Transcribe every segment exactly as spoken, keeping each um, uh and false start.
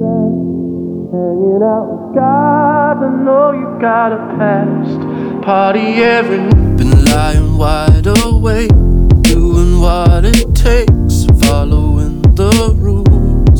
Hanging out with guys, I know you got a past. Party every night. Been lying wide awake, doing what it takes, following the rules.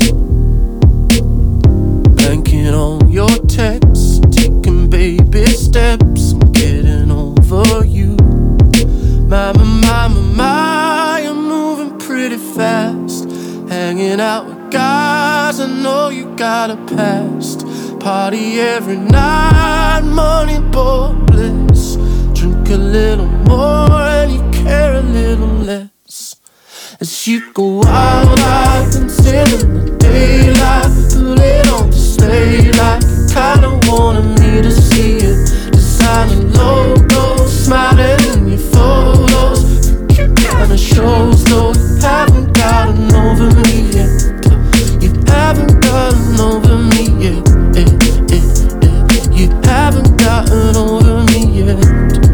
Banking on your texts, taking baby steps, I'm getting over you. My, my, my, my, my, you're moving pretty fast. Hanging out with guys, I know you got a past. Party every night, money, boy, bliss. Drink a little more and you care a little less. As you go wild out and sit in the daylight, put it on display like you kinda wanted me to see it. Designer logo, smiling in your photos. Kinda shows though you haven't gotten over me yet. You haven't gotten over me yet. Eh, eh, eh. You haven't gotten over me yet.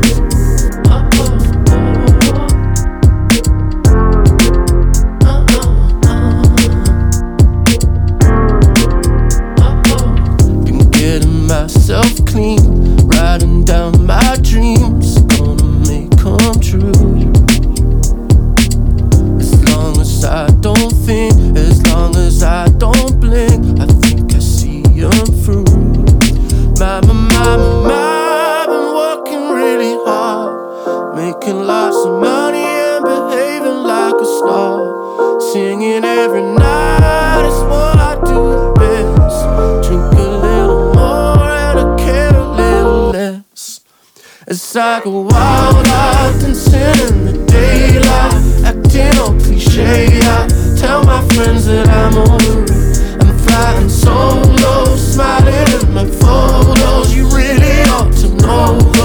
Been getting myself clean, writing down my dreams, gonna make come true. I don't think, as long as I don't blink, I think I see them through. My, my, my, my, my, been working really hard, making lots of money and behaving like a star. Singing every night is what I do best. Drink a little more and I care a little less. As I go wild out and sit in the daylight, acting all cliche. I tell my friends that I'm over it. I'm flying solo, smiling in my photos. You really ought to know